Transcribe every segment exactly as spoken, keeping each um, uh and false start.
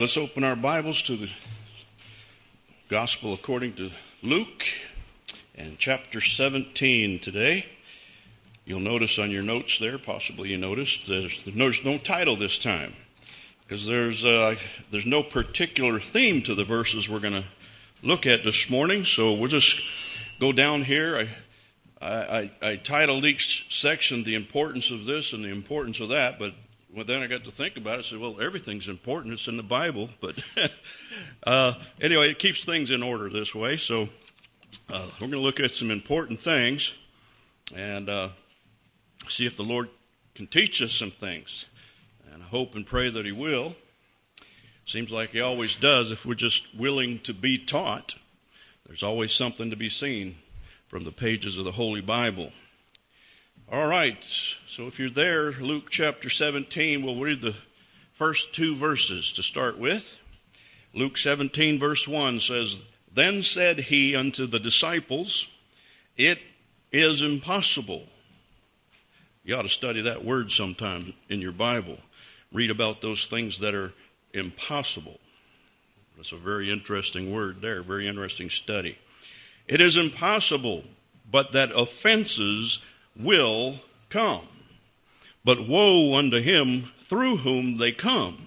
Let's open our Bibles to the Gospel according to Luke and chapter seventeen today. You'll notice on your notes there, possibly you noticed, there's, there's no title this time because there's uh, there's no particular theme to the verses we're going to look at this morning. So we'll just go down here. I, I, I titled each section the importance of this and the importance of that, but well, then I got to think about it. I said, well, everything's important. It's in the Bible. But uh, anyway, it keeps things in order this way. So uh, we're going to look at some important things and uh, see if the Lord can teach us some things. And I hope and pray that He will. Seems like He always does if we're just willing to be taught. There's always something to be seen from the pages of the Holy Bible. All right, so if you're there, Luke chapter seventeen, we'll read the first two verses to start with. Luke seventeen verse one says, "Then said he unto the disciples, It is impossible." You ought to study that word sometime in your Bible. Read about those things that are impossible. That's a very interesting word there, very interesting study. "It is impossible, but that offenses will come. But woe unto him through whom they come.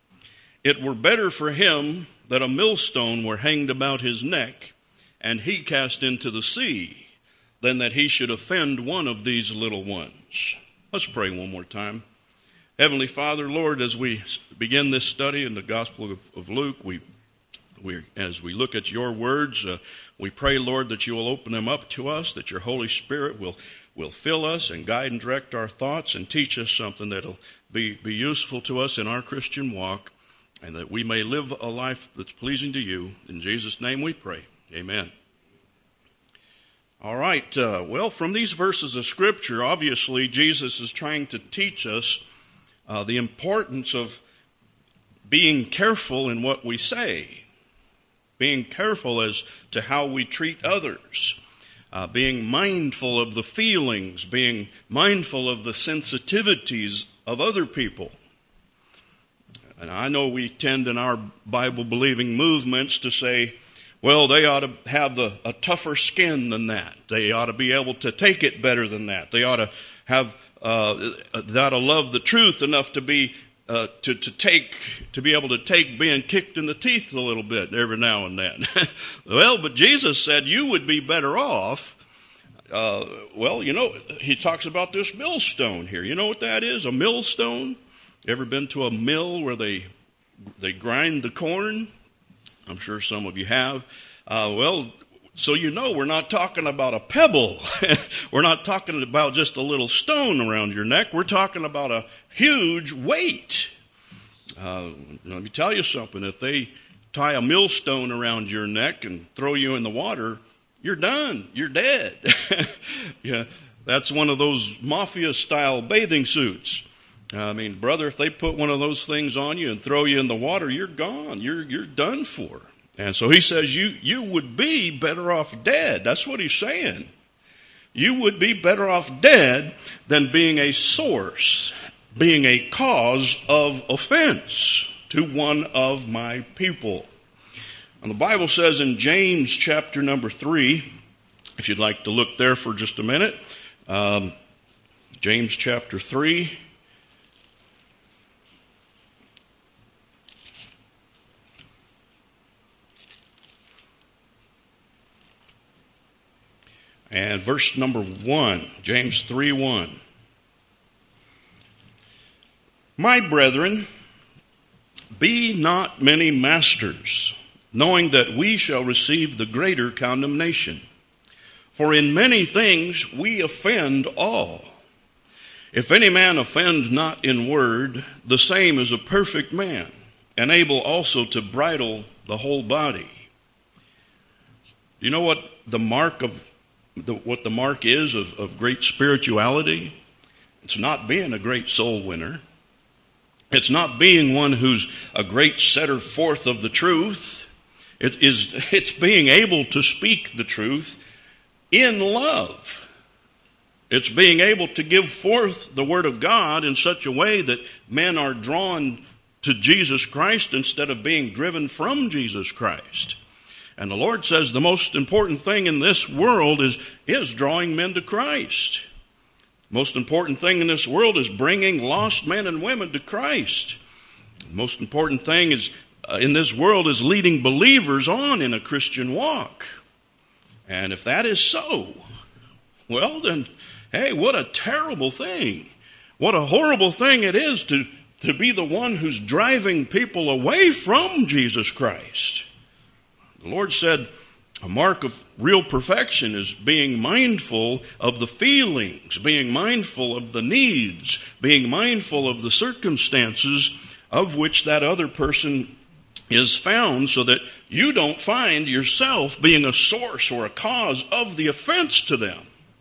It were better for him that a millstone were hanged about his neck, and he cast into the sea, than that he should offend one of these little ones." Let's pray one more time. Heavenly Father, Lord, as we begin this study in the Gospel of, of Luke, we We, as we look at your words, uh, we pray, Lord, that you will open them up to us, that your Holy Spirit will, will fill us and guide and direct our thoughts and teach us something that will be, be useful to us in our Christian walk, and that we may live a life that's pleasing to you. In Jesus' name we pray. Amen. All right. Uh, well, from these verses of Scripture, obviously Jesus is trying to teach us uh, the importance of being careful in what we say. Being careful as to how we treat others, uh, being mindful of the feelings, being mindful of the sensitivities of other people. And I know we tend in our Bible-believing movements to say, well, they ought to have the, a tougher skin than that. They ought to be able to take it better than that. They ought to have, uh, they ought to love the truth enough to be Uh, to, to take, to be able to take being kicked in the teeth a little bit every now and then. Well, but Jesus said you would be better off. Uh, well, you know, he talks about this millstone here. You know what that is? A millstone? Ever been to a mill where they, they grind the corn? I'm sure some of you have. Uh, well, so you know we're not talking about a pebble. We're not talking about just a little stone around your neck. We're talking about a huge weight. Uh, let me tell you something. If they tie a millstone around your neck and throw you in the water, you're done. You're dead. Yeah, that's one of those mafia-style bathing suits. I mean, brother, if they put one of those things on you and throw you in the water, you're gone. You're you're done for. And so he says you, you would be better off dead. That's what he's saying. You would be better off dead than being a source, being a cause of offense to one of my people. And the Bible says in James chapter number three, if you'd like to look there for just a minute, um, James chapter three. And verse number one, James three one. "My brethren, be not many masters, knowing that we shall receive the greater condemnation. For in many things we offend all. If any man offend not in word, the same is a perfect man, and able also to bridle the whole body." You know what the mark of The, what the mark is of, of great spirituality? It's not being a great soul winner. It's not being one who's a great setter forth of the truth. It is, it's being able to speak the truth in love. It's being able to give forth the Word of God in such a way that men are drawn to Jesus Christ instead of being driven from Jesus Christ. And the Lord says the most important thing in this world is, is drawing men to Christ. The most important thing in this world is bringing lost men and women to Christ. The most important thing is uh, in this world is leading believers on in a Christian walk. And if that is so, well then, hey, what a terrible thing. What a horrible thing it is to, to be the one who's driving people away from Jesus Christ. The Lord said a mark of real perfection is being mindful of the feelings, being mindful of the needs, being mindful of the circumstances of which that other person is found, so that you don't find yourself being a source or a cause of the offense to them.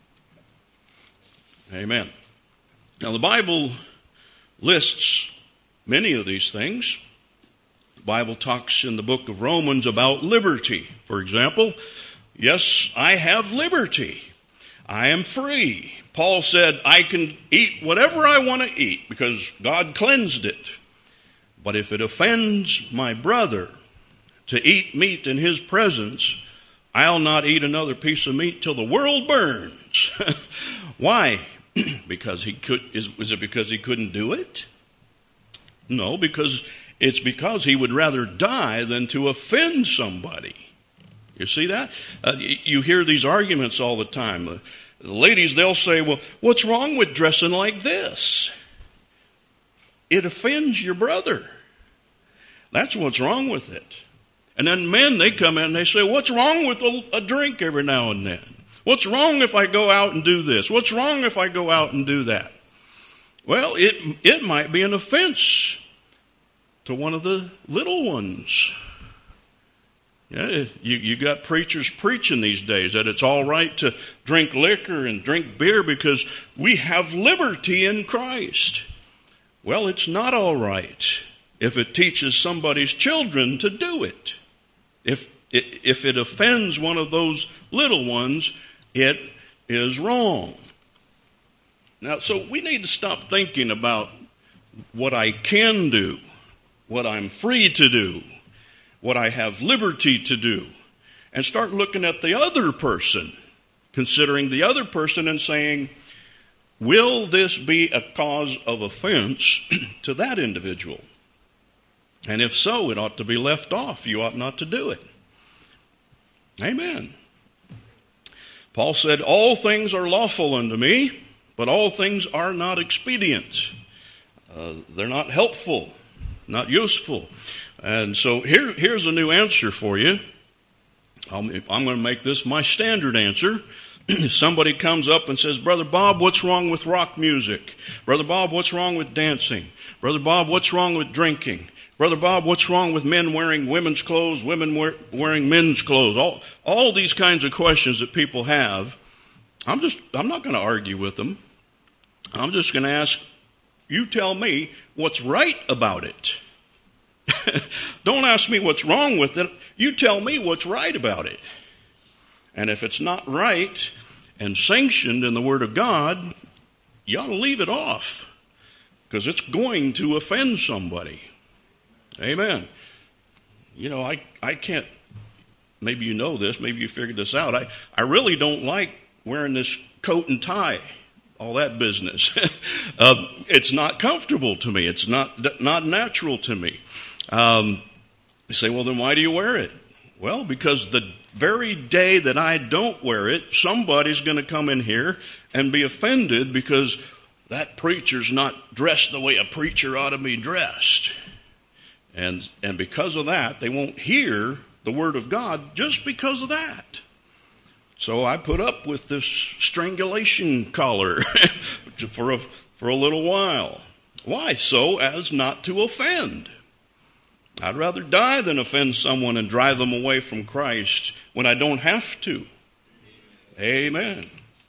Amen. Now the Bible lists many of these things. The Bible talks in the book of Romans about liberty. For example, yes, I have liberty. I am free. Paul said, I can eat whatever I want to eat because God cleansed it. But if it offends my brother to eat meat in his presence, I'll not eat another piece of meat till the world burns. Why? Because he could. Is, is it because he couldn't do it? No, because it's because he would rather die than to offend somebody. You see that? Uh, you hear these arguments all the time. Uh, the ladies, they'll say, well, what's wrong with dressing like this? It offends your brother. That's what's wrong with it. And then men, they come in and they say, what's wrong with a, a drink every now and then? What's wrong if I go out and do this? What's wrong if I go out and do that? Well, it it might be an offense to one of the little ones. Yeah, you, you got preachers preaching these days that it's all right to drink liquor and drink beer because we have liberty in Christ. Well, it's not all right if it teaches somebody's children to do it. If if it offends one of those little ones, it is wrong. Now, so we need to stop thinking about what I can do, what I'm free to do, what I have liberty to do, and start looking at the other person, considering the other person and saying, will this be a cause of offense to that individual? And if so, it ought to be left off. You ought not to do it. Amen. Paul said, all things are lawful unto me, but all things are not expedient. Uh, they're not helpful, not useful. And so here, here's a new answer for you. I'm, I'm going to make this my standard answer. Somebody comes up and says, Brother Bob, what's wrong with rock music? Brother Bob, what's wrong with dancing? Brother Bob, what's wrong with drinking? Brother Bob, what's wrong with men wearing women's clothes, women wear, wearing men's clothes? All, all these kinds of questions that people have. I'm just, I'm not going to argue with them. I'm just going to ask, you tell me what's right about it. Don't ask me what's wrong with it. You tell me what's right about it. And if it's not right and sanctioned in the Word of God, you ought to leave it off, because it's going to offend somebody. Amen. You know, I, I can't, maybe you know this, maybe you figured this out. I, I really don't like wearing this coat and tie, all that business. uh, it's not comfortable to me. It's not, not natural to me. Um, you say, well, then why do you wear it? Well, because the very day that I don't wear it, somebody's going to come in here and be offended because that preacher's not dressed the way a preacher ought to be dressed. And and because of that, they won't hear the Word of God just because of that. So I put up with this strangulation collar for a, for a little while. Why? So as not to offend. I'd rather die than offend someone and drive them away from Christ when I don't have to. Amen.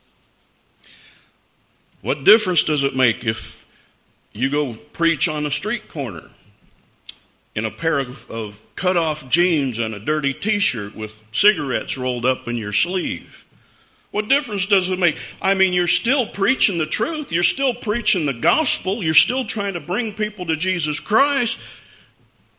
What difference does it make if you go preach on a street corner in a pair of, of cut-off jeans and a dirty T-shirt with cigarettes rolled up in your sleeve? What difference does it make? I mean, you're still preaching the truth. You're still preaching the gospel. You're still trying to bring people to Jesus Christ.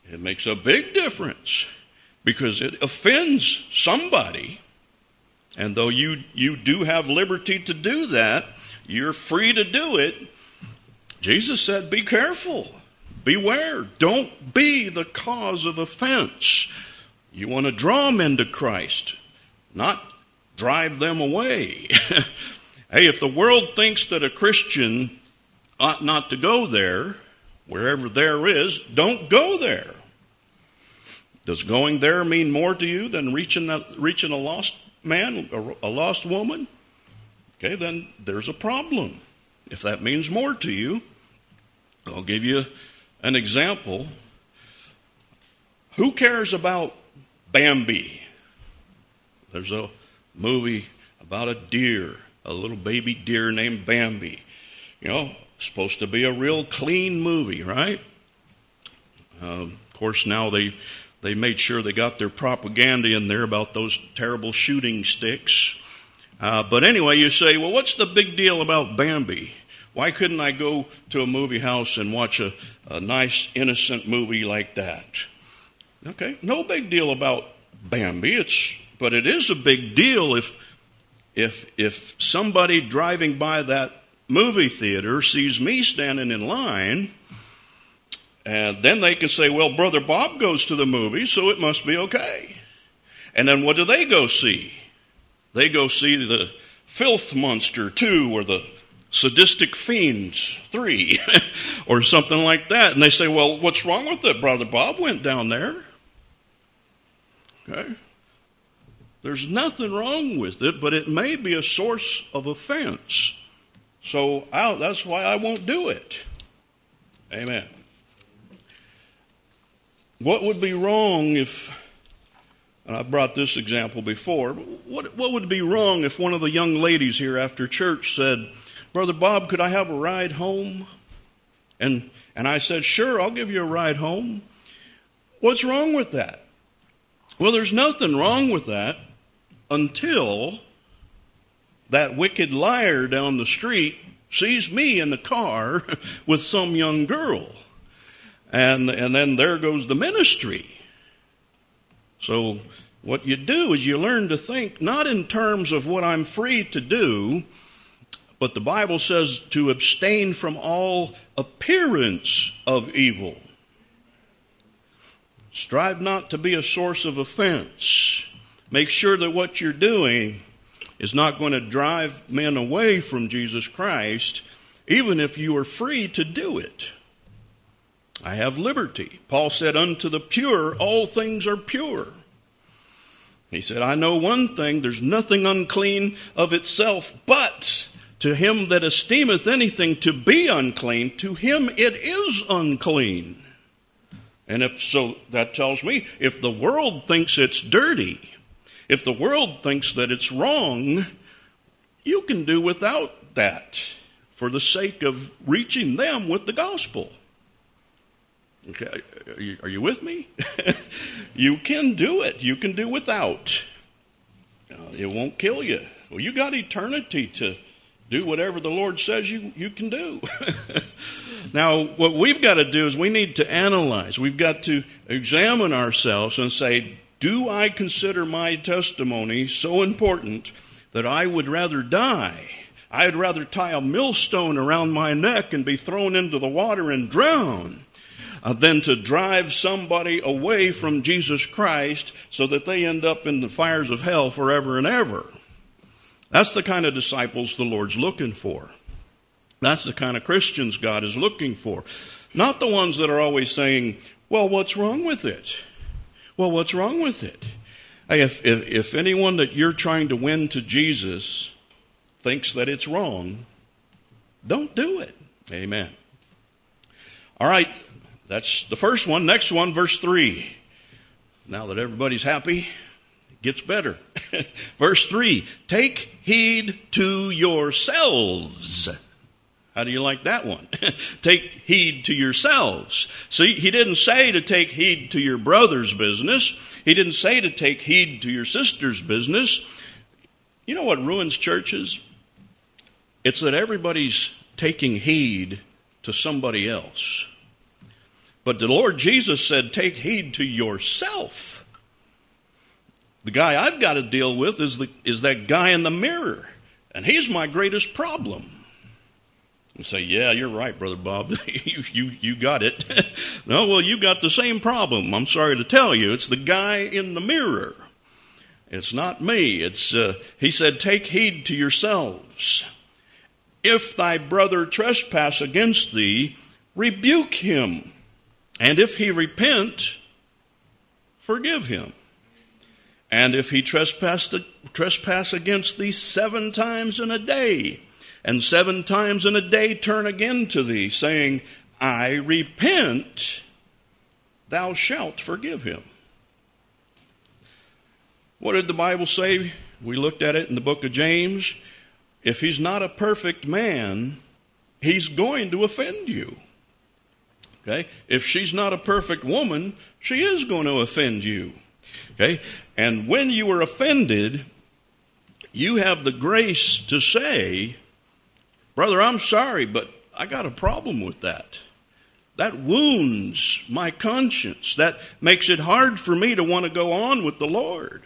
It makes a big difference because it offends somebody. And though you, you do have liberty to do that, you're free to do it. Jesus said, be careful. Beware. Don't be the cause of offense. You want to draw them into Christ, not drive them away. Hey, if the world thinks that a Christian ought not to go there, wherever there is, don't go there. Does going there mean more to you than reaching a, reaching a lost man, a, a lost woman? Okay, then there's a problem. If that means more to you, I'll give you an example. Who cares about Bambi? There's a movie about a deer, a little baby deer named Bambi. You know, supposed to be a real clean movie, right? Um, of course, now they they made sure they got their propaganda in there about those terrible shooting sticks. Uh, but anyway, you say, well, what's the big deal about Bambi? Why couldn't I go to a movie house and watch a, a nice, innocent movie like that? Okay, no big deal about Bambi. It's but it is a big deal if if if somebody driving by that movie theater sees me standing in line, and then they can say, well, Brother Bob goes to the movie, so it must be okay. And then what do they go see? They go see the Filth Monster two or the Sadistic Fiends three or something like that. And they say, well, what's wrong with it? Brother Bob went down there. Okay. There's nothing wrong with it, but it may be a source of offense. So I'll, that's why I won't do it. Amen. What would be wrong if, and I brought this example before, what, what would be wrong if one of the young ladies here after church said, Brother Bob, could I have a ride home? And, and I said, sure, I'll give you a ride home. What's wrong with that? Well, there's nothing wrong with that until that wicked liar down the street sees me in the car with some young girl. And, and then there goes the ministry. So what you do is you learn to think not in terms of what I'm free to do, but the Bible says to abstain from all appearance of evil. Strive not to be a source of offense. Make sure that what you're doing is not going to drive men away from Jesus Christ, even if you are free to do it. I have liberty. Paul said, unto the pure, all things are pure. He said, I know one thing, there's nothing unclean of itself, but to him that esteemeth anything to be unclean, to him it is unclean. And if so, that tells me, if the world thinks it's dirty, if the world thinks that it's wrong, you can do without that for the sake of reaching them with the gospel. Okay, are you, are you with me? You can do it. You can do without. Uh, it won't kill you. Well, you got eternity to do whatever the Lord says you, you can do. Now, what we've got to do is we need to analyze. We've got to examine ourselves and say, do I consider my testimony so important that I would rather die? I'd rather tie a millstone around my neck and be thrown into the water and drown uh, than to drive somebody away from Jesus Christ so that they end up in the fires of hell forever and ever. That's the kind of disciples the Lord's looking for. That's the kind of Christians God is looking for. Not the ones that are always saying, well, what's wrong with it? Well, what's wrong with it? Hey, if, if, if anyone that you're trying to win to Jesus thinks that it's wrong, don't do it. Amen. All right, that's the first one. Next one, verse three. Now that everybody's happy, it gets better. Verse three, take heed to yourselves. How do you like that one? Take heed to yourselves. See, he didn't say to take heed to your brother's business. He didn't say to take heed to your sister's business. You know what ruins churches? It's that everybody's taking heed to somebody else. But the Lord Jesus said, take heed to yourself. The guy I've got to deal with is, the, is that guy in the mirror. And he's my greatest problem. And say, yeah, you're right, Brother Bob. you, you, you got it. No, well, you got the same problem. I'm sorry to tell you. It's the guy in the mirror. It's not me. It's uh, he said, take heed to yourselves. If thy brother trespass against thee, rebuke him. And if he repent, forgive him. And if he trespass, trespass against thee seven times in a day, and seven times in a day turn again to thee, saying, I repent, thou shalt forgive him. What did the Bible say? We looked at it in the book of James. If he's not a perfect man, he's going to offend you. Okay? If she's not a perfect woman, she is going to offend you. Okay? And when you are offended, you have the grace to say, brother, I'm sorry, but I got a problem with that. That wounds my conscience. That makes it hard for me to want to go on with the Lord.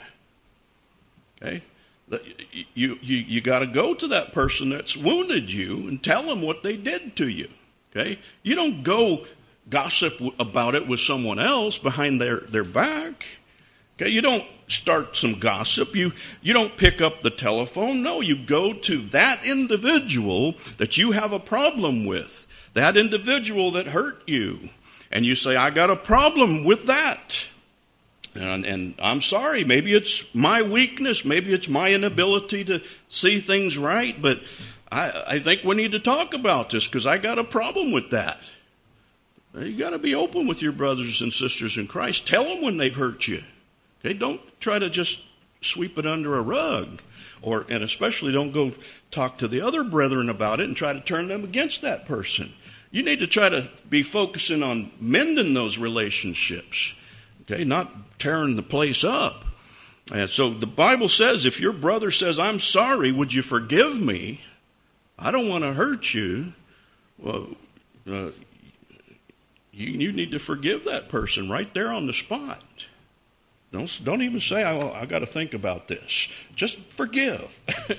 Okay? You, you, you got to go to that person that's wounded you and tell them what they did to you. Okay? You don't go gossip about it with someone else behind their, their back. Okay? You don't start some gossip. You, you don't pick up the telephone. No, you go to that individual that you have a problem with. That individual that hurt you. And you say, I got a problem with that. And, and I'm sorry, maybe it's my weakness, maybe it's my inability to see things right, but I, I think we need to talk about this because I got a problem with that. You got to be open with your brothers and sisters in Christ. Tell them when they've hurt you. Okay, don't try to just sweep it under a rug, or and especially don't go talk to the other brethren about it and try to turn them against that person. You need to try to be focusing on mending those relationships. Okay, not tearing the place up. And so the Bible says, if your brother says, I'm sorry, would you forgive me? I don't want to hurt you. Well, uh, you, you need to forgive that person right there on the spot. Don't, don't even say, oh, I got to think about this. Just forgive.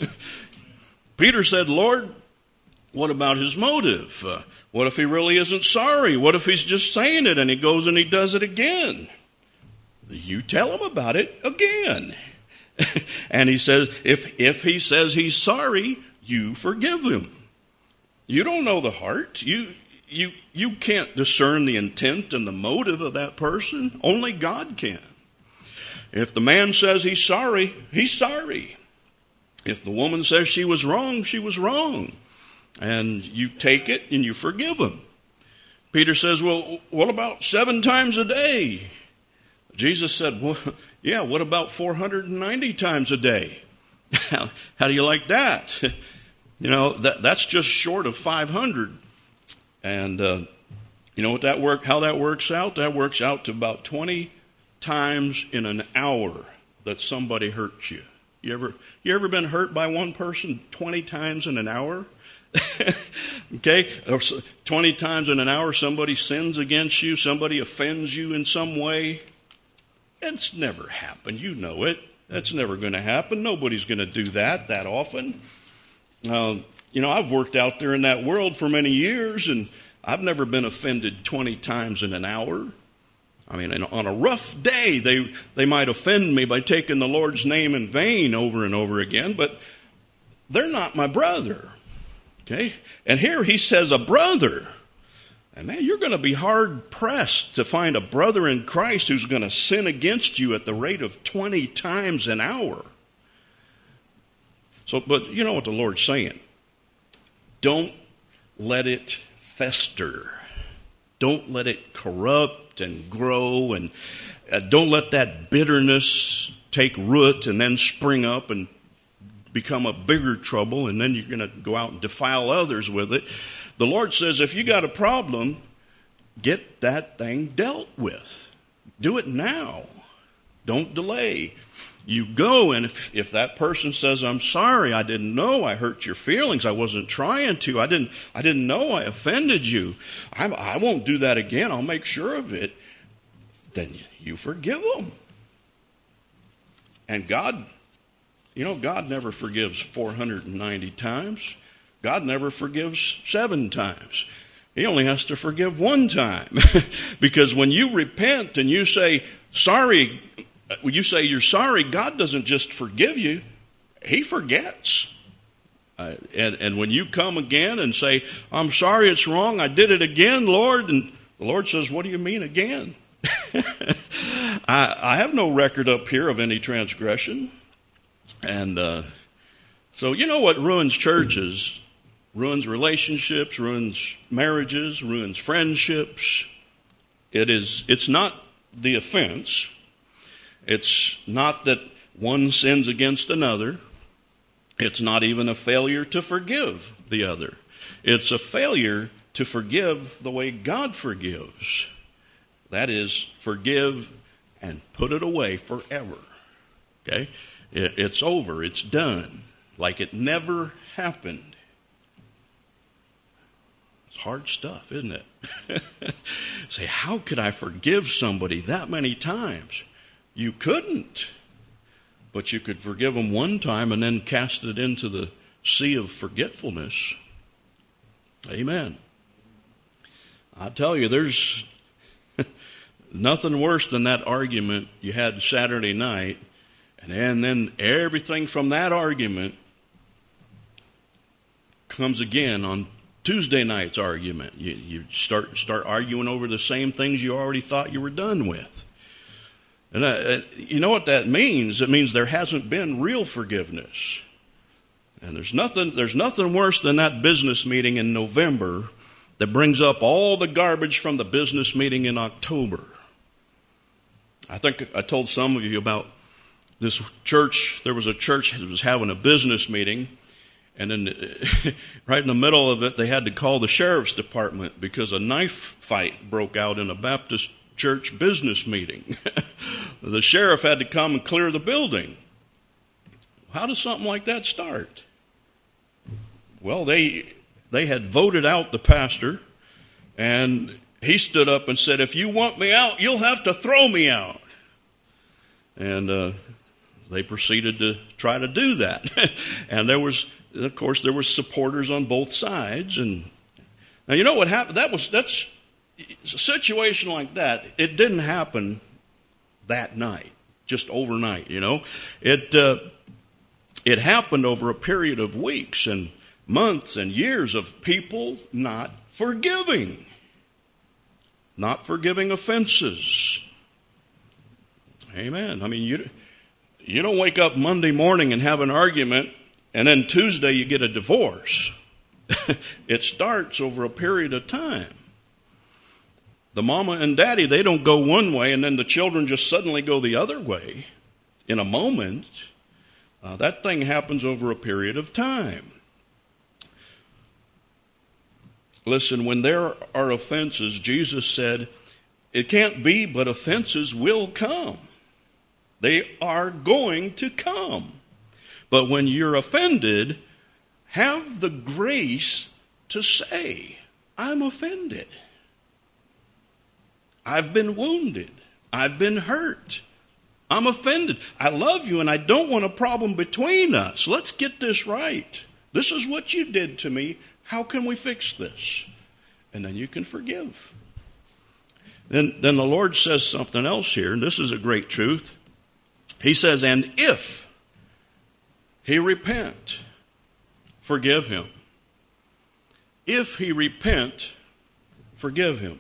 Peter said, Lord, what about his motive? Uh, what if he really isn't sorry? What if he's just saying it and he goes and he does it again? You tell him about it again. And he says, if, if he says he's sorry, you forgive him. You don't know the heart. You, you, you can't discern the intent and the motive of that person. Only God can. If the man says he's sorry, he's sorry. If the woman says she was wrong, she was wrong. And you take it and you forgive him. Peter says, well, what about seven times a day? Jesus said, well, yeah, what about four hundred ninety times a day? How, how do you like that? You know, that that's just short of five hundred. And uh, you know what that work? How that works out? That works out to about twenty times in an hour that somebody hurts you. You ever you ever been hurt by one person twenty times in an hour? Okay, or twenty times in an hour somebody sins against you, somebody offends you in some way. It's never happened. You know it. That's never going to happen. Nobody's going to do that that often. Uh, you know, I've worked out there in that world for many years, and I've never been offended twenty times in an hour. I mean, on a rough day, they, they might offend me by taking the Lord's name in vain over and over again, but they're not my brother. Okay? And here he says a brother. And man, you're going to be hard-pressed to find a brother in Christ who's going to sin against you at the rate of twenty times an hour. So, but you know what the Lord's saying. Don't let it fester. Don't let it corrupt and grow. And uh, don't let that bitterness take root and then spring up and become a bigger trouble. And then you're going to go out and defile others with it. The Lord says, if you got a problem, get that thing dealt with. Do it now. Don't delay. You go, and if, if that person says, I'm sorry, I didn't know, I hurt your feelings, I wasn't trying to, I didn't I didn't know I offended you, I, I won't do that again, I'll make sure of it, then you forgive them. And God, you know, God never forgives four hundred ninety times. God never forgives seven times. He only has to forgive one time. Because when you repent and you say, sorry, when you say you're sorry, God doesn't just forgive you, He forgets. Uh, and, and when you come again and say, I'm sorry, it's wrong, I did it again, Lord, and the Lord says, what do you mean again? I, I have no record up here of any transgression. And uh, so you know what ruins churches? Ruins relationships, ruins marriages, ruins friendships. It is, it's not the offense. It's not that one sins against another. It's not even a failure to forgive the other. It's a failure to forgive the way God forgives. That is, forgive and put it away forever. Okay? It, it's over. It's done. Like it never happened. It's hard stuff, isn't it? Say, how could I forgive somebody that many times? You couldn't. But you could forgive them one time and then cast it into the sea of forgetfulness. Amen. I tell you, there's nothing worse than that argument you had Saturday night, and then everything from that argument comes again on Tuesday night's argument. You, you start start arguing over the same things you already thought you were done with. And uh, you know what that means? It means there hasn't been real forgiveness. And there's nothing there's nothing worse than that business meeting in November that brings up all the garbage from the business meeting in October. I think I told some of you about this church. There was a church that was having a business meeting, and then right in the middle of it, they had to call the sheriff's department because a knife fight broke out in a Baptist church business meeting. The sheriff had to come and clear the building. How does something like that start? Well, they they had voted out the pastor, and he stood up and said, if you want me out, you'll have to throw me out. And uh, they proceeded to try to do that. And there was, of course, there were supporters on both sides. And now you know what happened? That was that's a situation like that. It didn't happen that night, just overnight. You know, it uh, it happened over a period of weeks and months and years of people not forgiving, not forgiving offenses. Amen. I mean, you you don't wake up Monday morning and have an argument, and then Tuesday you get a divorce. It starts over a period of time. The mama and daddy, they don't go one way, and then the children just suddenly go the other way in a moment. Uh, that thing happens over a period of time. Listen, when there are offenses, Jesus said, it can't be, but offenses will come. They are going to come. But when you're offended, have the grace to say, I'm offended. I've been wounded. I've been hurt. I'm offended. I love you and I don't want a problem between us. Let's get this right. This is what you did to me. How can we fix this? And then you can forgive. Then, then the Lord says something else here, and this is a great truth. He says, and if he repent, forgive him. If he repent, forgive him.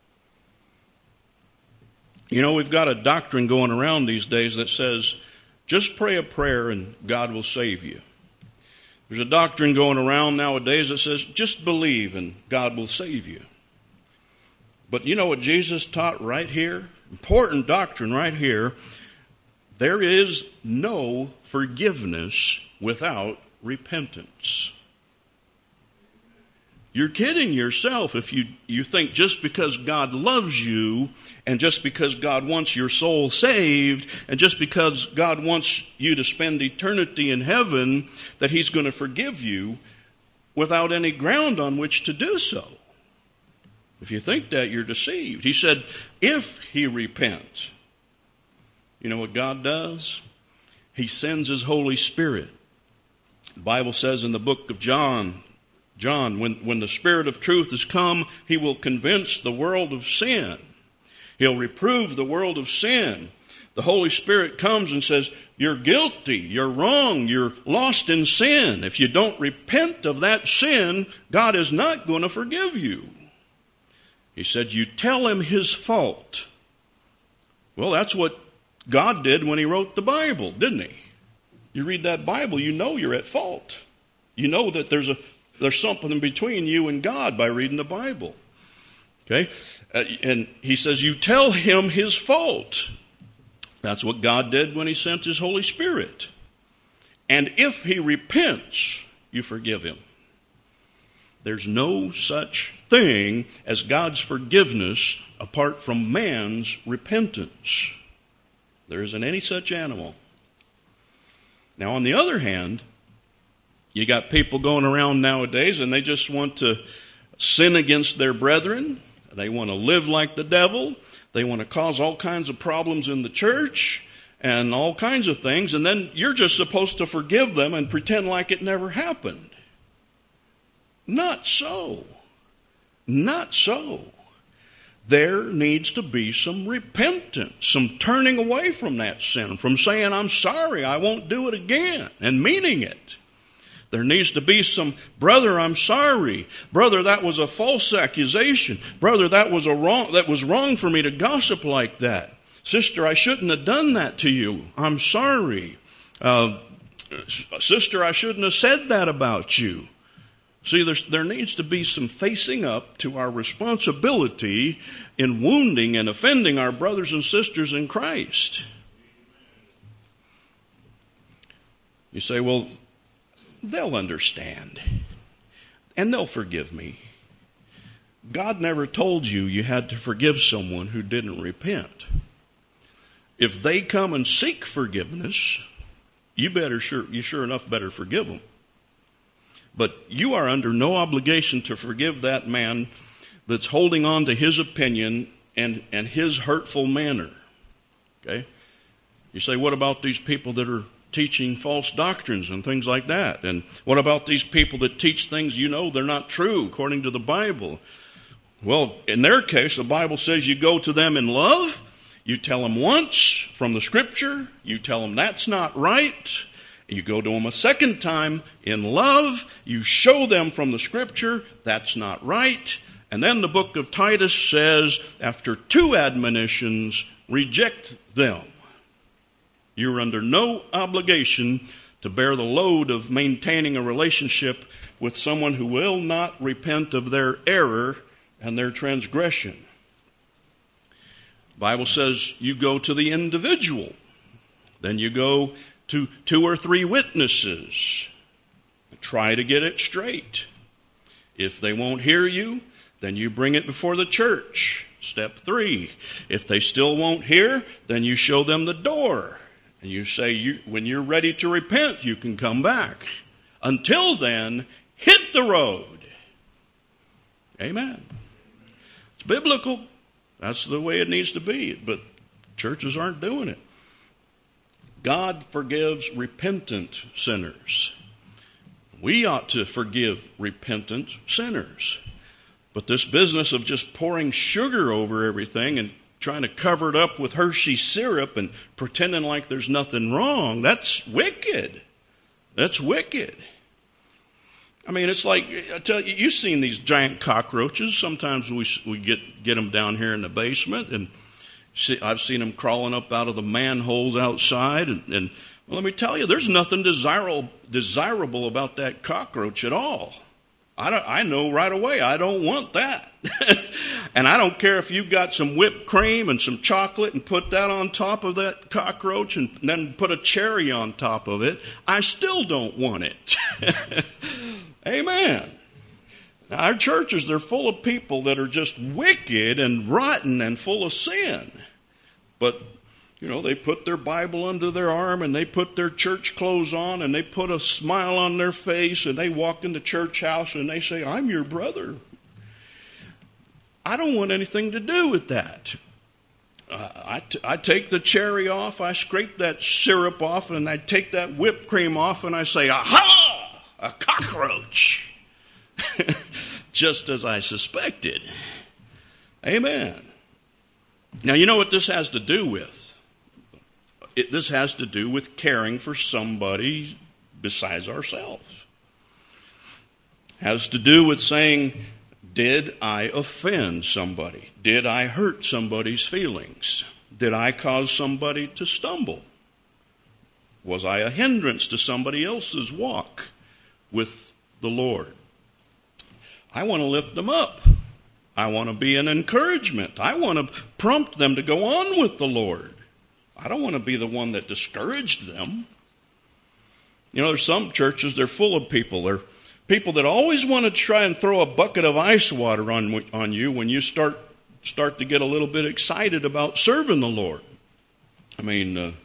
You know, we've got a doctrine going around these days that says, just pray a prayer and God will save you. There's a doctrine going around nowadays that says, just believe and God will save you. But you know what Jesus taught right here? Important doctrine right here. There is no forgiveness without repentance. You're kidding yourself if you, you think just because God loves you and just because God wants your soul saved and just because God wants you to spend eternity in heaven that he's going to forgive you without any ground on which to do so. If you think that, you're deceived. He said, if he repents, you know what God does? He sends his Holy Spirit. The Bible says in the book of John, John, when, when the Spirit of truth has come, he will convince the world of sin. He'll reprove the world of sin. The Holy Spirit comes and says, you're guilty, you're wrong, you're lost in sin. If you don't repent of that sin, God is not going to forgive you. He said, you tell him his fault. Well, that's what God did when he wrote the Bible, didn't he? You read that Bible, you know you're at fault. You know that there's a there's something between you and God by reading the Bible. Okay? Uh, and he says, you tell him his fault. That's what God did when he sent his Holy Spirit. And if he repents, you forgive him. There's no such thing as God's forgiveness apart from man's repentance. There isn't any such animal. Now, on the other hand, you got people going around nowadays and they just want to sin against their brethren. They want to live like the devil. They want to cause all kinds of problems in the church and all kinds of things. And then you're just supposed to forgive them and pretend like it never happened. Not so. Not so. There needs to be some repentance, some turning away from that sin, from saying, I'm sorry, I won't do it again, and meaning it. There needs to be some, brother, I'm sorry. Brother, that was a false accusation. Brother, that was a wrong, that was wrong for me to gossip like that. Sister, I shouldn't have done that to you. I'm sorry. Uh, sister, I shouldn't have said that about you. See, there needs to be some facing up to our responsibility in wounding and offending our brothers and sisters in Christ. You say, well, they'll understand and they'll forgive me. God never told you you had to forgive someone who didn't repent. If they come and seek forgiveness, you better sure, you sure enough better forgive them. But you are under no obligation to forgive that man that's holding on to his opinion and, and his hurtful manner. Okay? You say, what about these people that are teaching false doctrines and things like that? And what about these people that teach things you know they're not true according to the Bible? Well, in their case, the Bible says you go to them in love. You tell them once from the Scripture. You tell them that's not right. You go to them a second time in love. You show them from the Scripture that's not right. And then the book of Titus says, after two admonitions, reject them. You're under no obligation to bear the load of maintaining a relationship with someone who will not repent of their error and their transgression. The Bible says you go to the individual. Then you go to two or three witnesses. Try to get it straight. If they won't hear you, then you bring it before the church. Step three. If they still won't hear, then you show them the door. And you say, you, when you're ready to repent, you can come back. Until then, hit the road. Amen. It's biblical. That's the way it needs to be. But churches aren't doing it. God forgives repentant sinners. We ought to forgive repentant sinners. But this business of just pouring sugar over everything and trying to cover it up with Hershey syrup and pretending like there's nothing wrong, that's wicked. That's wicked. I mean, it's like, I tell you, you've seen these giant cockroaches. Sometimes we we get, get them down here in the basement, and see, I've seen them crawling up out of the manholes outside. And, and well, let me tell you, there's nothing desirable, desirable about that cockroach at all. I, don't, I know right away I don't want that. And I don't care if you've got some whipped cream and some chocolate and put that on top of that cockroach and then put a cherry on top of it. I still don't want it. Amen. Now, our churches, they're full of people that are just wicked and rotten and full of sin. But, you know, they put their Bible under their arm and they put their church clothes on and they put a smile on their face and they walk in the church house and they say, I'm your brother. I don't want anything to do with that. Uh, I, t- I take the cherry off, I scrape that syrup off, and I take that whipped cream off, and I say, aha, a cockroach. Just as I suspected. Amen. Now, you know what this has to do with? It, this has to do with caring for somebody besides ourselves. Has to do with saying, did I offend somebody? Did I hurt somebody's feelings? Did I cause somebody to stumble? Was I a hindrance to somebody else's walk with the Lord? I want to lift them up. I want to be an encouragement. I want to prompt them to go on with the Lord. I don't want to be the one that discouraged them. You know, there's some churches, they're full of people. They're people that always want to try and throw a bucket of ice water on on you when you start start to get a little bit excited about serving the Lord. I mean, uh,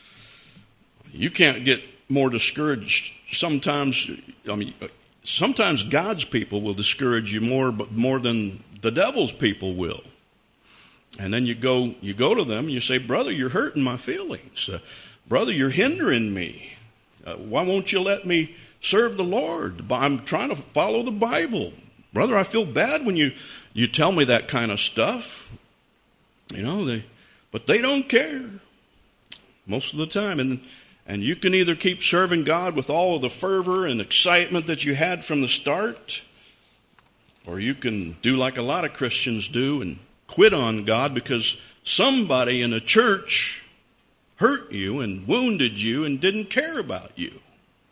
you can't get more discouraged. Sometimes, I mean, sometimes God's people will discourage you more, but more than the devil's people will. And then you go, you go to them and you say, brother, you're hurting my feelings. Uh, brother, you're hindering me. Uh, why won't you let me serve the Lord? I'm trying to follow the Bible. Brother, I feel bad when you, you tell me that kind of stuff. You know, they, but they don't care most of the time. And, and you can either keep serving God with all of the fervor and excitement that you had from the start, or you can do like a lot of Christians do and quit on God because somebody in a church hurt you and wounded you and didn't care about you.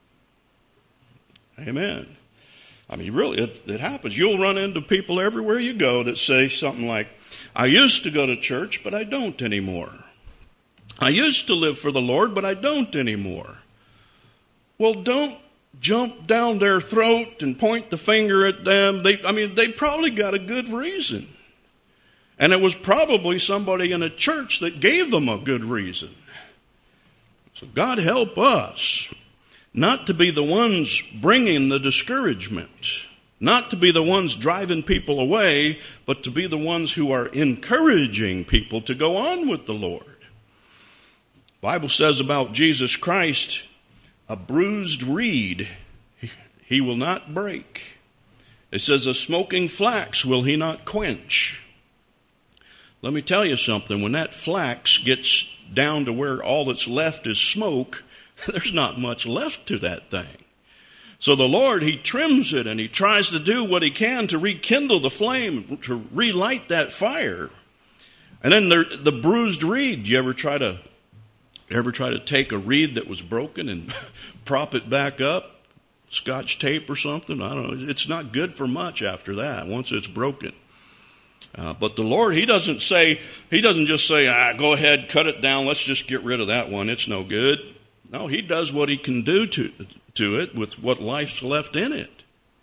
Amen. I mean, really, it, it happens. You'll run into people everywhere you go that say something like, I used to go to church, but I don't anymore. I used to live for the Lord, but I don't anymore. Well, don't jump down their throat and point the finger at them. They, I mean, they probably got a good reason. And it was probably somebody in a church that gave them a good reason. So God help us not to be the ones bringing the discouragement, not to be the ones driving people away, but to be the ones who are encouraging people to go on with the Lord. The Bible says about Jesus Christ, a bruised reed he will not break. It says a smoking flax will he not quench. Let me tell you something. When that flax gets down to where all that's left is smoke, there's not much left to that thing. So the Lord, he trims it and he tries to do what he can to rekindle the flame, to relight that fire. And then there, the bruised reed. You ever try to, ever try to take a reed that was broken and prop it back up? Scotch tape or something? I don't know. It's not good for much after that once it's broken. Uh, but the Lord, he doesn't say, he doesn't just say, ah, go ahead, cut it down, let's just get rid of that one, it's no good. No, he does what he can do to, to it with what life's left in it.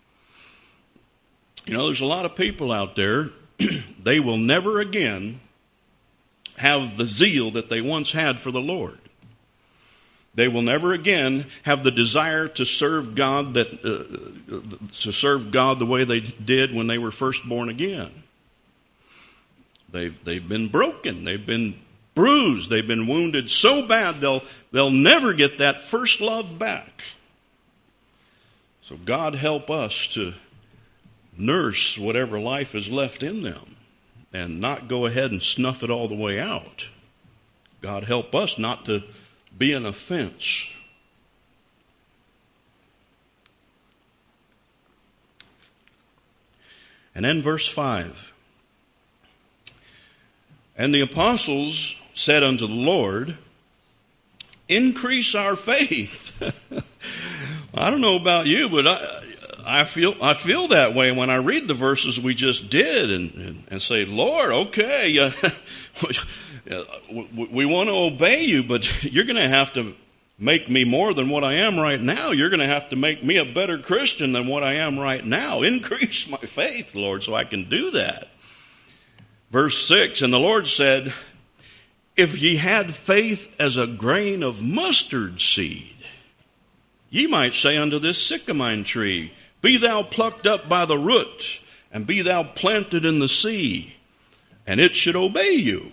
You know, there's a lot of people out there, they will never again have the zeal that they once had for the Lord. They will never again have the desire to serve God that uh, to serve God the way they did when they were first born again. They've, they've been broken. They've been bruised. They've been wounded so bad they'll, they'll never get that first love back. So God help us to nurse whatever life is left in them and not go ahead and snuff it all the way out. God help us not to be an offense. And then verse five. And the apostles said unto the Lord, increase our faith. I don't know about you, but I, I feel I feel that way when I read the verses we just did and, and, and say, Lord, okay, uh, we, we want to obey you, but you're going to have to make me more than what I am right now. You're going to have to make me a better Christian than what I am right now. Increase my faith, Lord, so I can do that. Verse six, and the Lord said, if ye had faith as a grain of mustard seed, ye might say unto this sycamine tree, be thou plucked up by the root, and be thou planted in the sea, and it should obey you.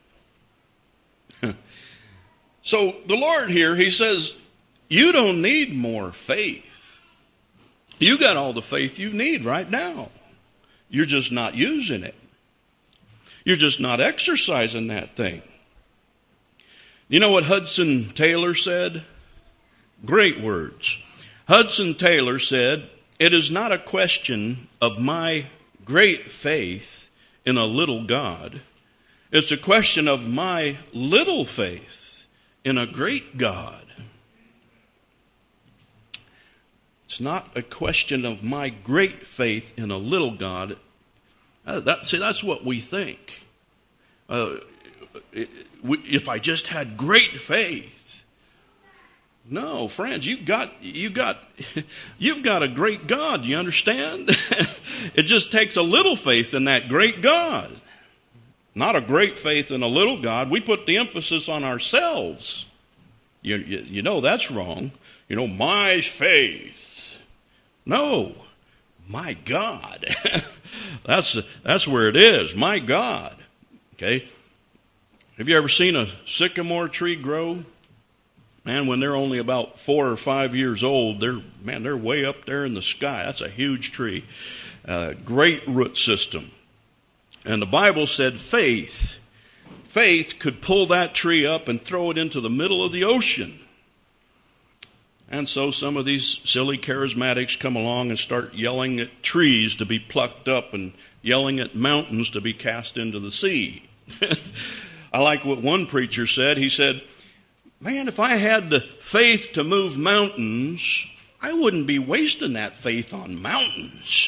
So the Lord here, he says, you don't need more faith. You got all the faith you need right now. You're just not using it. You're just not exercising that thing. You know what Hudson Taylor said? Great words. Hudson Taylor said, it is not a question of my great faith in a little God. It's a question of my little faith in a great God. It's not a question of my great faith in a little God. Uh, that, see, that's what we think. Uh, it, we, if I just had great faith. No, friends, you've got, you've got, you've got a great God. You understand? It just takes a little faith in that great God. Not a great faith in a little God. We put the emphasis on ourselves. You, you, you know that's wrong. You know, my faith. No, my God. that's, that's where it is. My God. Okay. Have you ever seen a sycamore tree grow? Man, when they're only about four or five years old, they're, man, they're way up there in the sky. That's a huge tree. Uh, great root system. And the Bible said faith, faith could pull that tree up and throw it into the middle of the ocean. And so some of these silly charismatics come along and start yelling at trees to be plucked up and yelling at mountains to be cast into the sea. I like what one preacher said. He said, man, if I had the faith to move mountains, I wouldn't be wasting that faith on mountains.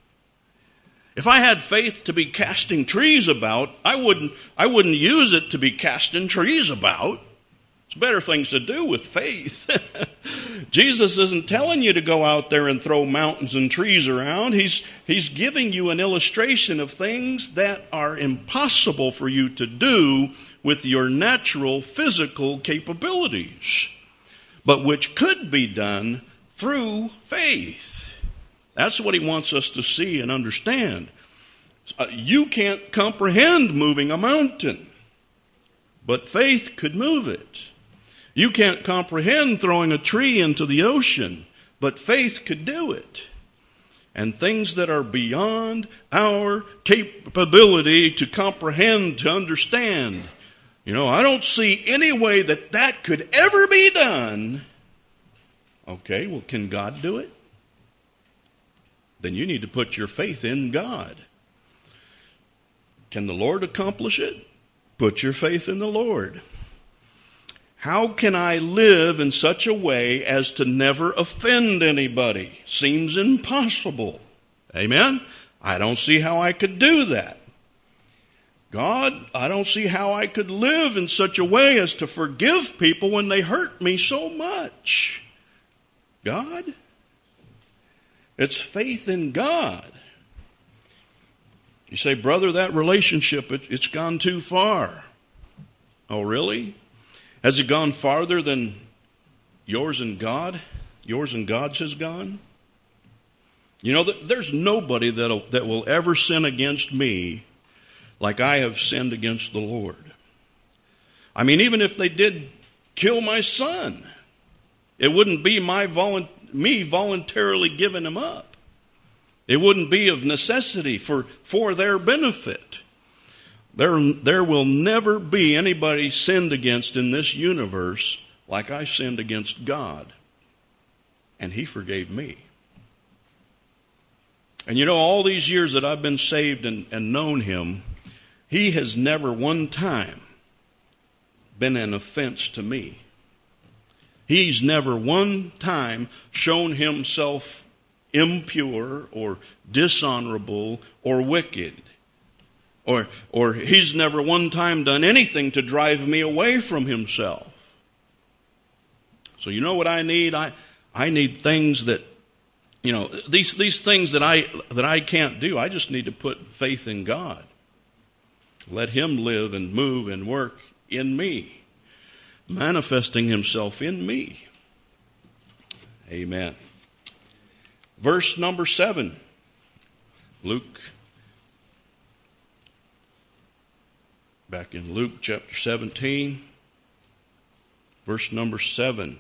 If I had faith to be casting trees about, I wouldn't, I wouldn't use it to be casting trees about. It's better things to do with faith. Jesus isn't telling you to go out there and throw mountains and trees around. He's, he's giving you an illustration of things that are impossible for you to do with your natural physical capabilities, but which could be done through faith. That's what he wants us to see and understand. Uh, you can't comprehend moving a mountain, but faith could move it. You can't comprehend throwing a tree into the ocean, but faith could do it. And things that are beyond our capability to comprehend, to understand. You know, I don't see any way that that could ever be done. Okay, well, can God do it? Then you need to put your faith in God. Can the Lord accomplish it? Put your faith in the Lord. How can I live in such a way as to never offend anybody? Seems impossible. Amen? I don't see how I could do that. God, I don't see how I could live in such a way as to forgive people when they hurt me so much. God? It's faith in God. You say, brother, that relationship, it, it's gone too far. Oh, really? Has it gone farther than yours and God? Yours and God's has gone? You know, there's nobody that'll, that will ever sin against me like I have sinned against the Lord. I mean, even if they did kill my son, it wouldn't be my volun- me voluntarily giving him up. It wouldn't be of necessity for, for their benefit. There, there will never be anybody sinned against in this universe like I sinned against God. And he forgave me. And you know, all these years that I've been saved and, and known him, he has never one time been an offense to me. He's never one time shown himself impure or dishonorable or wicked. Or, or he's never one time done anything to drive me away from himself. So you know what I need? I I need things that, you know, these these things that I that I can't do. I just need to put faith in God. Let him live and move and work in me, manifesting himself in me. Amen. Verse number seven. Luke. Back in Luke chapter seventeen. Verse number seven.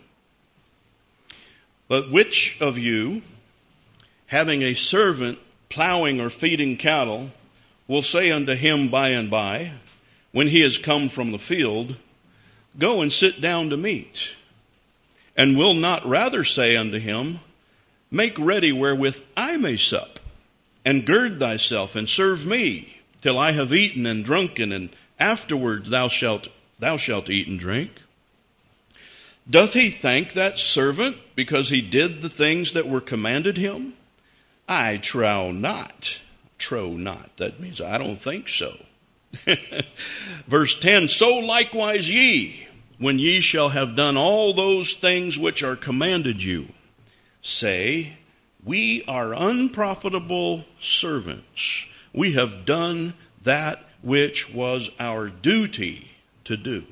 But which of you, having a servant plowing or feeding cattle, will say unto him by and by, when he is come from the field, go and sit down to meat? And will not rather say unto him, make ready wherewith I may sup, and gird thyself, and serve me, till I have eaten and drunken, and afterwards thou shalt thou shalt eat and drink? Doth he thank that servant because he did the things that were commanded him? I trow not. Trow not. That means I don't think so. Verse ten, so likewise ye, when ye shall have done all those things which are commanded you, say, we are unprofitable servants. We have done that which was our duty to do.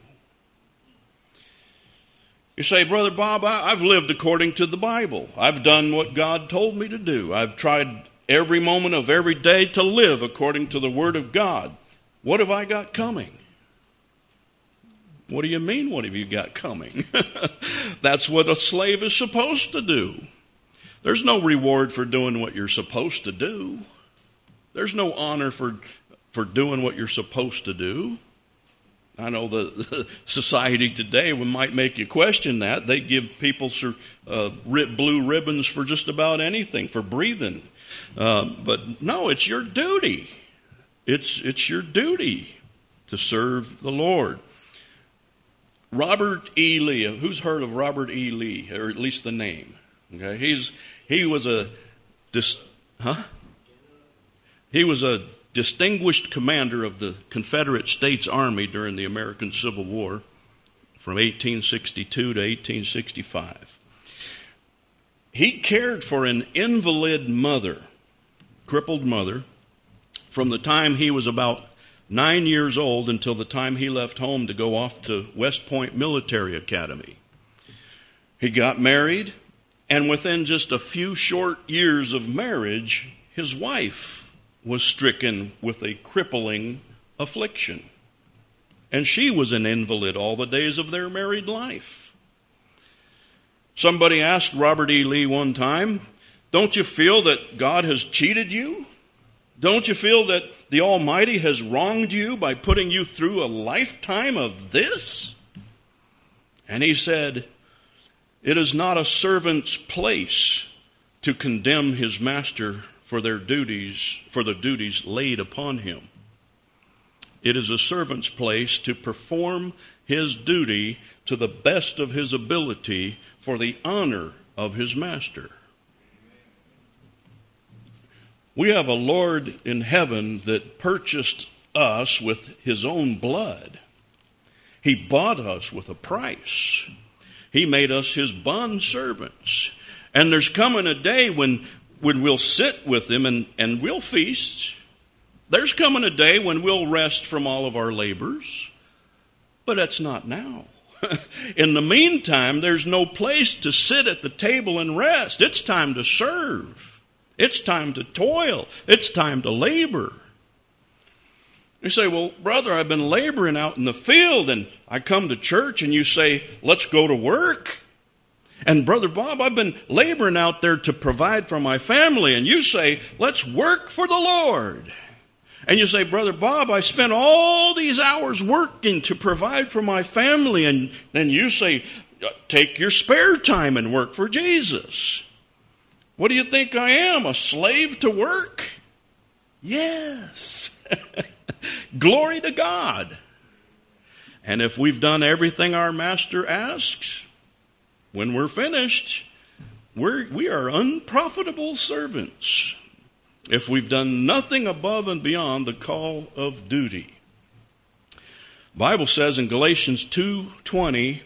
You say, Brother Bob, I, I've lived according to the Bible. I've done what God told me to do. I've tried every moment of every day to live according to the Word of God. What have I got coming? What do you mean, what have you got coming? That's what a slave is supposed to do. There's no reward for doing what you're supposed to do. There's no honor for, for doing what you're supposed to do. I know the, the society today might make you question that. They give people uh, blue ribbons for just about anything, for breathing. Uh, but no, it's your duty. It's it's your duty to serve the Lord. Robert E. Lee. Who's heard of Robert E. Lee, or at least the name? Okay, he's he was a dis, huh? He was a distinguished commander of the Confederate States Army during the American Civil War from eighteen sixty-two to eighteen sixty-five. He cared for an invalid mother, crippled mother, from the time he was about nine years old until the time he left home to go off to West Point Military Academy. He got married, and within just a few short years of marriage, his wife was stricken with a crippling affliction. And she was an invalid all the days of their married life. Somebody asked Robert E. Lee one time, don't you feel that God has cheated you? Don't you feel that the Almighty has wronged you by putting you through a lifetime of this? And he said, it is not a servant's place to condemn his master for their duties, for the duties laid upon him. It is a servant's place to perform his duty to the best of his ability for the honor of his master. We have a Lord in heaven that purchased us with his own blood. He bought us with a price. He made us his bond servants. And there's coming a day when when we'll sit with him and, and we'll feast. There's coming a day when we'll rest from all of our labors. But that's not now. In the meantime, there's no place to sit at the table and rest. It's time to serve. It's time to toil. It's time to labor. You say, well, brother, I've been laboring out in the field, and I come to church, and you say, let's go to work. And Brother Bob, I've been laboring out there to provide for my family. And you say, let's work for the Lord. And you say, Brother Bob, I spent all these hours working to provide for my family. And then you say, take your spare time and work for Jesus. What do you think I am, a slave to work? Yes. Glory to God. And if we've done everything our master asks, when we're finished, we're, we are unprofitable servants if we've done nothing above and beyond the call of duty. The Bible says in Galatians two twenty,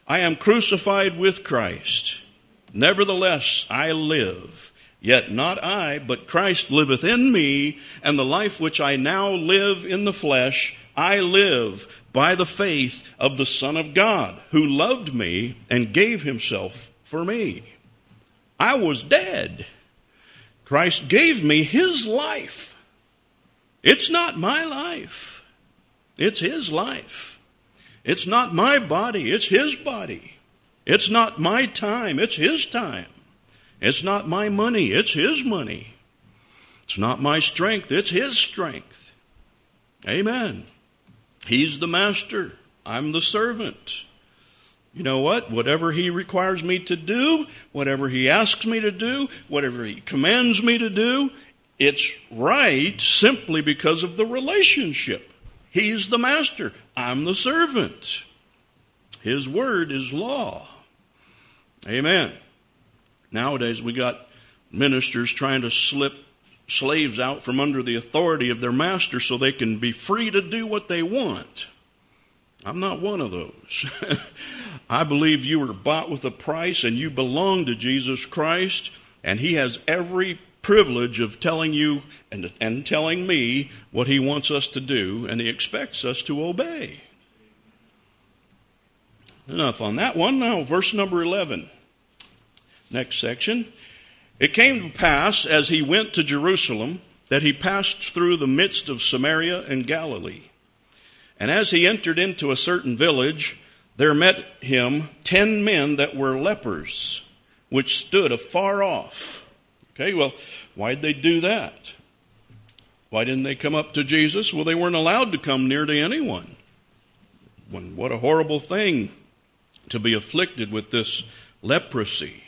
I am crucified with Christ. Nevertheless, I live. Yet not I, but Christ liveth in me, and the life which I now live in the flesh, I live by the faith of the Son of God, who loved me and gave himself for me. I was dead. Christ gave me his life. It's not my life. It's his life. It's not my body. It's his body. It's not my time. It's his time. It's not my money. It's his money. It's not my strength. It's his strength. Amen. He's the master. I'm the servant. You know what? Whatever he requires me to do, whatever he asks me to do, whatever he commands me to do, it's right simply because of the relationship. He's the master. I'm the servant. His word is law. Amen. Nowadays we got ministers trying to slip slaves out from under the authority of their master so they can be free to do what they want. I'm not one of those. I believe you were bought with a price and you belong to Jesus Christ, and he has every privilege of telling you and, and telling me what he wants us to do, and he expects us to obey. Enough on that one. Now, verse number eleven. Next section. It came to pass, as he went to Jerusalem, that he passed through the midst of Samaria and Galilee. And as he entered into a certain village, there met him ten men that were lepers, which stood afar off. Okay, well, why'd they do that? Why didn't they come up to Jesus? Well, they weren't allowed to come near to anyone. What a horrible thing to be afflicted with this leprosy.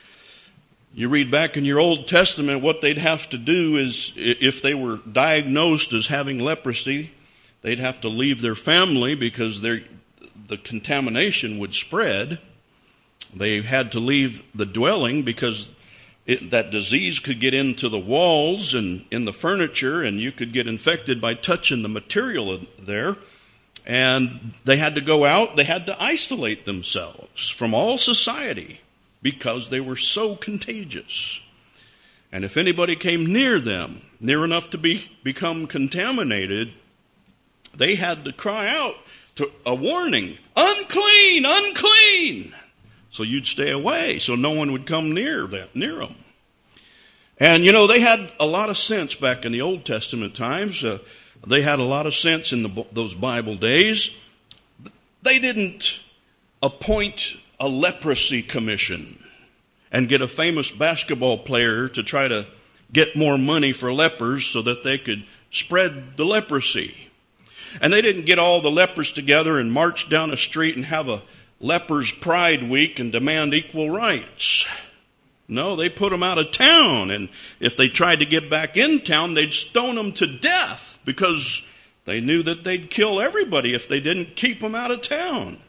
You read back in your Old Testament, what they'd have to do is, if they were diagnosed as having leprosy, they'd have to leave their family because the contamination would spread. They had to leave the dwelling because it, that disease could get into the walls and in the furniture, and you could get infected by touching the material there. And they had to go out. They had to isolate themselves from all society because they were so contagious. And if anybody came near them, near enough to be become contaminated, they had to cry out to a warning, unclean, unclean. So you'd stay away so no one would come near that, near them. And, you know, they had a lot of sense back in the Old Testament times. Uh, they had a lot of sense in the, those Bible days. They didn't appoint a leprosy commission and get a famous basketball player to try to get more money for lepers so that they could spread the leprosy. And they didn't get all the lepers together and march down a street and have a lepers pride week and demand equal rights. No, they put them out of town, and if they tried to get back in town, they'd stone them to death because they knew that they'd kill everybody if they didn't keep them out of town.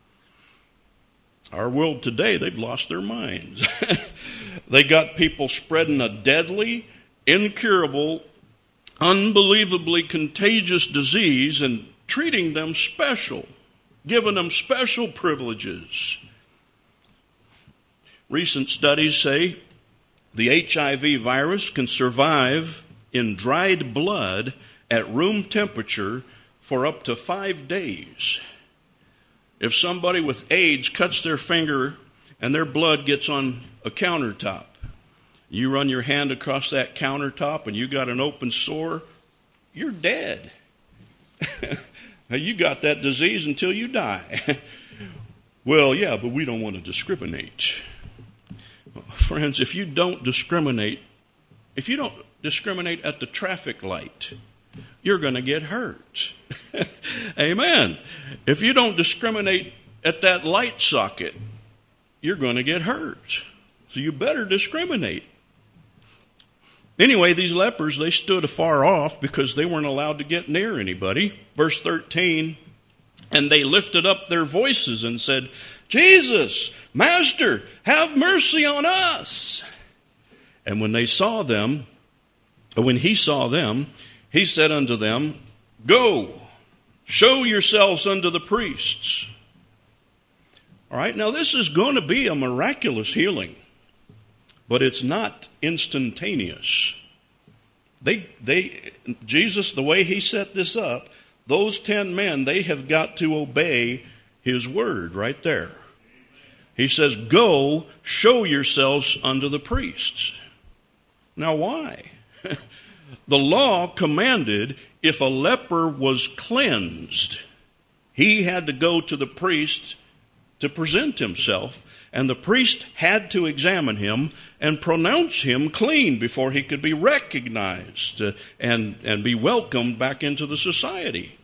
Our world today, they've lost their minds. They got people spreading a deadly, incurable, unbelievably contagious disease and treating them special, giving them special privileges. Recent studies say the H I V virus can survive in dried blood at room temperature for up to five days. If somebody with AIDS cuts their finger and their blood gets on a countertop, you run your hand across that countertop and you got an open sore, you're dead. You got that disease until you die. Well, yeah, but we don't want to discriminate. Friends, if you don't discriminate, if you don't discriminate at the traffic light, you're going to get hurt. Amen. If you don't discriminate at that light socket, you're going to get hurt. So you better discriminate. Anyway, these lepers, they stood afar off because they weren't allowed to get near anybody. Verse thirteen, and they lifted up their voices and said, Jesus, Master, have mercy on us. And when they saw them, or when he saw them, he said unto them, Go, show yourselves unto the priests. All right, now this is going to be a miraculous healing, but it's not instantaneous. They, they, Jesus, the way he set this up, those ten men, they have got to obey his word right there. He says, go show yourselves unto the priests. Now why? The law commanded if a leper was cleansed, he had to go to the priest to present himself, and the priest had to examine him and pronounce him clean before he could be recognized and, and be welcomed back into the society.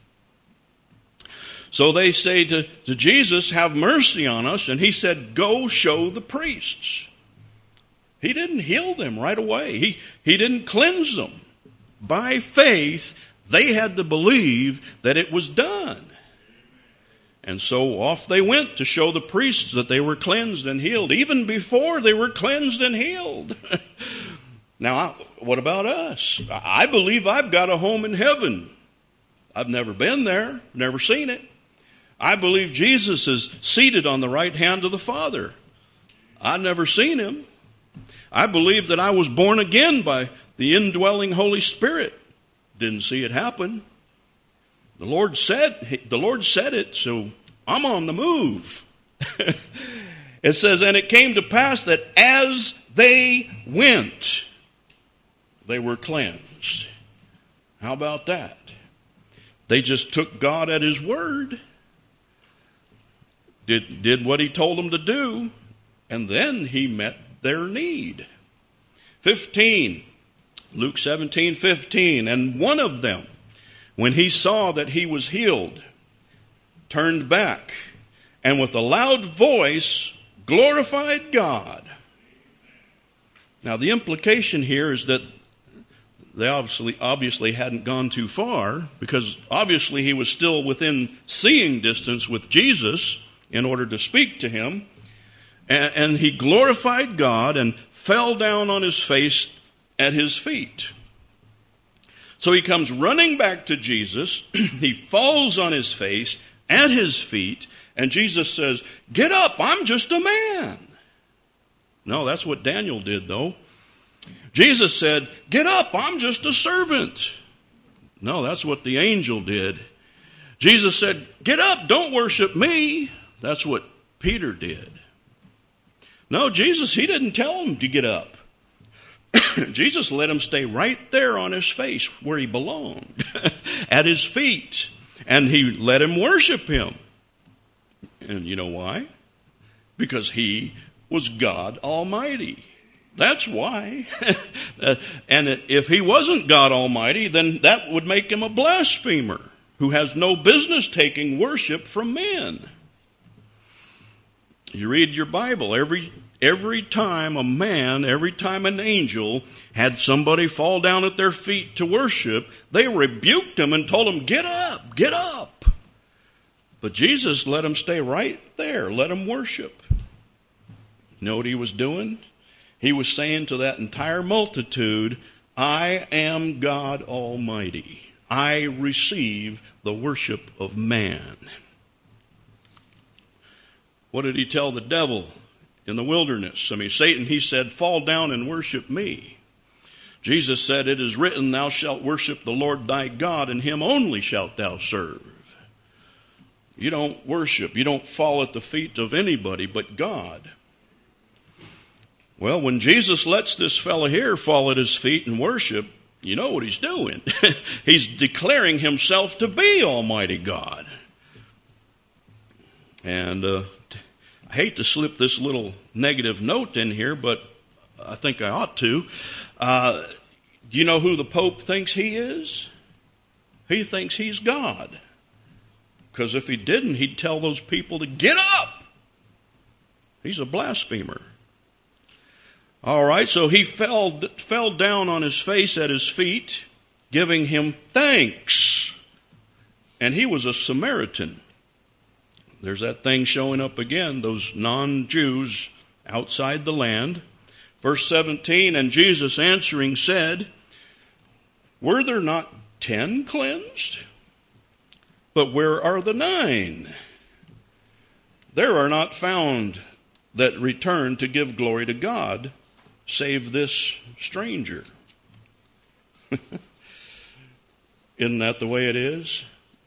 So they say to, to Jesus, have mercy on us. And he said, go show the priests. He didn't heal them right away. He, he didn't cleanse them. By faith, they had to believe that it was done. And so off they went to show the priests that they were cleansed and healed, even before they were cleansed and healed. Now, what about us? I believe I've got a home in heaven. I've never been there, never seen it. I believe Jesus is seated on the right hand of the Father. I've never seen him. I believe that I was born again by the indwelling Holy Spirit. Didn't see it happen. The Lord said, the Lord said it, so I'm on the move. It says, and it came to pass that as they went, they were cleansed. How about that? They just took God at his word, did, did what he told them to do, and then he met their need. fifteen, Luke seventeen, fifteen, and one of them, when he saw that he was healed, turned back, and with a loud voice glorified God. Now the implication here is that they obviously, obviously hadn't gone too far, because obviously he was still within seeing distance with Jesus in order to speak to him. And, and he glorified God and fell down on his face at his feet. So he comes running back to Jesus. He falls on his face at his feet. And Jesus says, get up, I'm just a man. No, that's what Daniel did, though. Jesus said, get up, I'm just a servant. No, that's what the angel did. Jesus said, get up, don't worship me. That's what Peter did. No, Jesus, he didn't tell him to get up. Jesus let him stay right there on his face where he belonged, at his feet. And he let him worship him. And you know why? Because he was God Almighty. That's why. And if he wasn't God Almighty, then that would make him a blasphemer who has no business taking worship from men. You read your Bible, every Every time a man, every time an angel had somebody fall down at their feet to worship, they rebuked him and told him, get up, get up. But Jesus let him stay right there, let him worship. You know what he was doing? He was saying to that entire multitude, I am God Almighty. I receive the worship of man. What did he tell the devil in the wilderness? I mean, Satan, he said, fall down and worship me. Jesus said, it is written, thou shalt worship the Lord thy God, and him only shalt thou serve. You don't worship, you don't fall at the feet of anybody but God. Well, when Jesus lets this fellow here fall at his feet and worship, you know what he's doing. He's declaring himself to be Almighty God. And uh, I hate to slip this little negative note in here, but I think I ought to. Uh, do you know who the Pope thinks he is? He thinks he's God. Because if he didn't, he'd tell those people to get up. He's a blasphemer. All right, so he fell, fell down on his face at his feet, giving him thanks. And he was a Samaritan. There's that thing showing up again, those non-Jews outside the land. Verse seventeen, and Jesus answering said, were there not ten cleansed? But where are the nine? there are not found that return to give glory to God, save this stranger. Isn't that the way it is?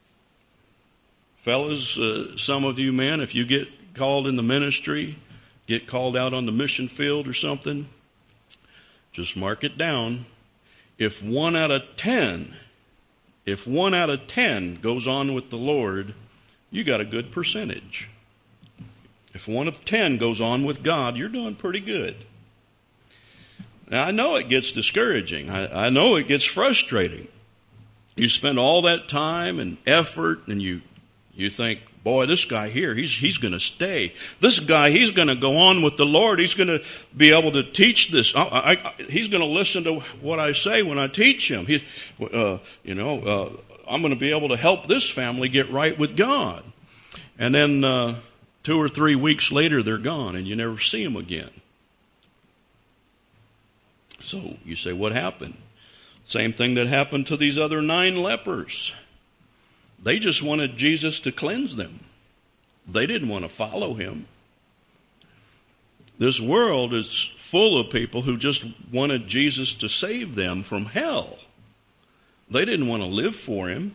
Fellas, uh, some of you men, if you get called in the ministry, get called out on the mission field or something, just mark it down. If one out of ten, if one out of ten goes on with the Lord, you got a good percentage. If one of ten goes on with God, you're doing pretty good. Now, I know it gets discouraging. I, I know it gets frustrating. You spend all that time and effort, and you you think, boy, this guy here, he's he's going to stay. This guy, he's going to go on with the Lord. He's going to be able to teach this. I, I, he's going to listen to what I say when I teach him. He, uh, you know, uh, I'm going to be able to help this family get right with God. And then uh, two or three weeks later, they're gone, and you never see them again. So you say, what happened? Same thing that happened to these other nine lepers. They just wanted Jesus to cleanse them. They didn't want to follow him. This world is full of people who just wanted Jesus to save them from hell. They didn't want to live for him.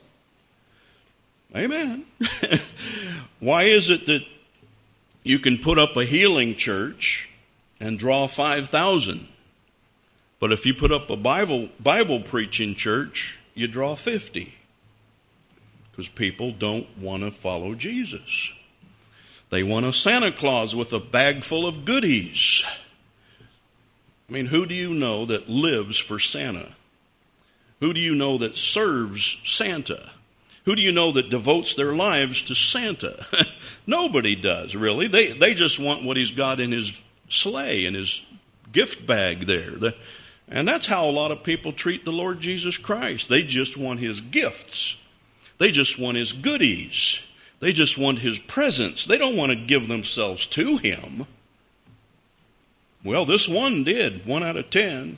Amen. Why is it that you can put up a healing church and draw five thousand? But if you put up a Bible Bible preaching church, you draw fifty. Because people don't want to follow Jesus. They want a Santa Claus with a bag full of goodies. I mean, who do you know that lives for Santa? Who do you know that serves Santa? Who do you know that devotes their lives to Santa? Nobody does, really. They they just want what he's got in his sleigh, in his gift bag there. The, And that's how a lot of people treat the Lord Jesus Christ. They just want his gifts. They just want his goodies. They just want his presence. They don't want to give themselves to him. Well, this one did, one out of ten.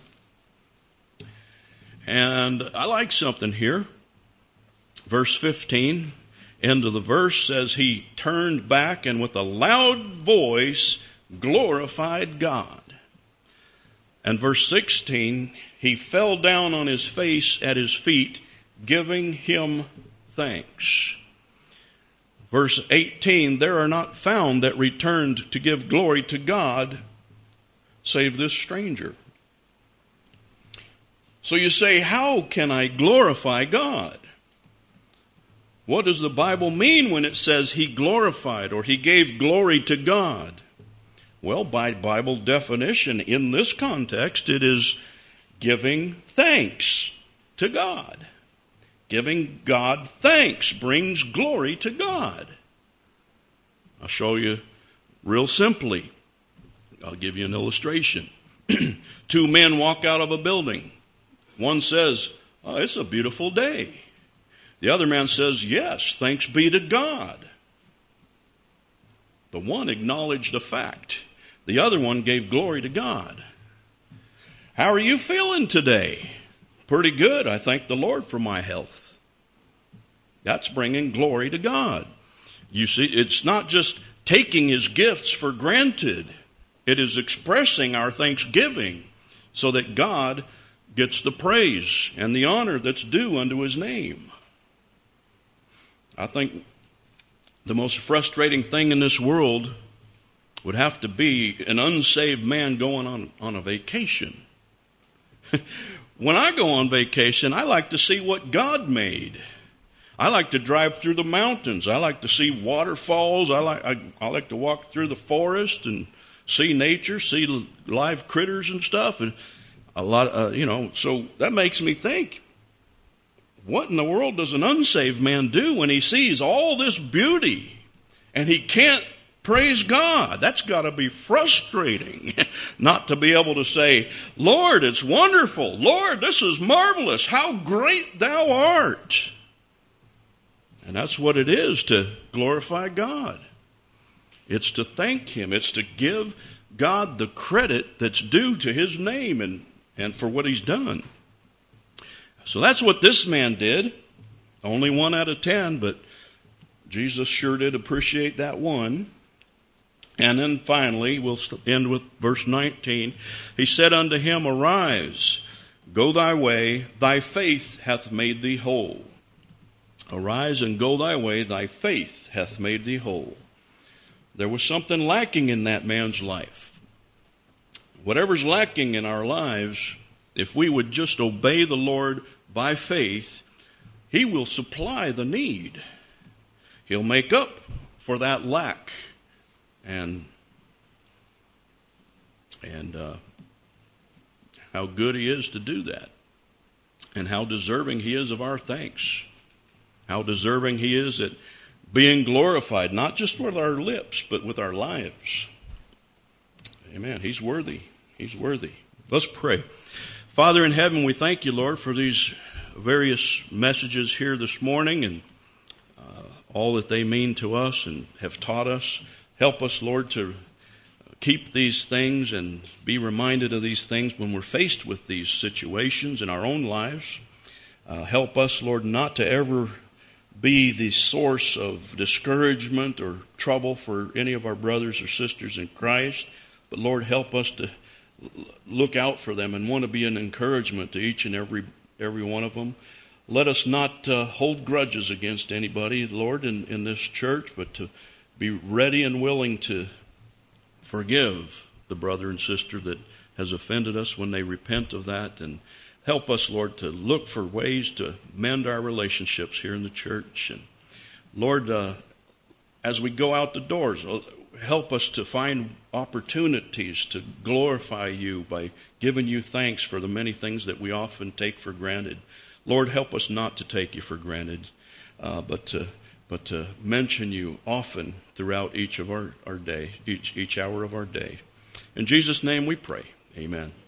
And I like something here. Verse fifteen, end of the verse says, he turned back and with a loud voice glorified God. And verse sixteen, he fell down on his face at his feet, giving him thanks. Verse eighteen, there are not found that returned to give glory to God, save this stranger. So you say, how can I glorify God? What does the Bible mean when it says he glorified or he gave glory to God? Well, by Bible definition, in this context, it is giving thanks to God. Giving God thanks brings glory to God. I'll show you real simply. I'll give you an illustration. Two men walk out of a building. One says, oh, it's a beautiful day. The other man says, yes, thanks be to God. The one acknowledged a fact. The other one gave glory to God. How are you feeling today? Pretty good. I thank the Lord for my health. That's bringing glory to God. You see, it's not just taking his gifts for granted. It is expressing our thanksgiving so that God gets the praise and the honor that's due unto his name. I think the most frustrating thing in this world would have to be an unsaved man going on, on a vacation. When I go on vacation, I like to see what God made. I like to drive through the mountains. I like to see waterfalls. I like I, I like to walk through the forest and see nature, see live critters and stuff. And a lot, uh, you know, so that makes me think, what in the world does an unsaved man do when he sees all this beauty and he can't praise God? That's got to be frustrating, not to be able to say, Lord, it's wonderful. Lord, this is marvelous. How great thou art. And that's what it is to glorify God. It's to thank him. It's to give God the credit that's due to his name and, and for what he's done. So that's what this man did. Only one out of ten, but Jesus sure did appreciate that one. And then finally, we'll end with verse nineteen. He said unto him, Arise, go thy way, thy faith hath made thee whole. Arise and go thy way, thy faith hath made thee whole. There was something lacking in that man's life. Whatever's lacking in our lives, if we would just obey the Lord by faith, He will supply the need. He'll make up for that lack. And and uh, how good He is to do that. And how deserving He is of our thanks. How deserving He is at being glorified, not just with our lips, but with our lives. Amen. He's worthy. He's worthy. Let's pray. Father in heaven, we thank you, Lord, for these various messages here this morning and uh, all that they mean to us and have taught us. Help us, Lord, to keep these things and be reminded of these things when we're faced with these situations in our own lives. Uh, help us, Lord, not to ever be the source of discouragement or trouble for any of our brothers or sisters in Christ. But Lord, help us to look out for them and want to be an encouragement to each and every every one of them. Let us not uh, hold grudges against anybody, Lord, in, in this church, but to be ready and willing to forgive the brother and sister that has offended us when they repent of that. And help us, Lord, to look for ways to mend our relationships here in the church. And Lord, uh, as we go out the doors, help us to find opportunities to glorify you by giving you thanks for the many things that we often take for granted. Lord, help us not to take you for granted, uh, but to but to mention you often throughout each of our, our day, each each hour of our day. In Jesus' name we pray. Amen.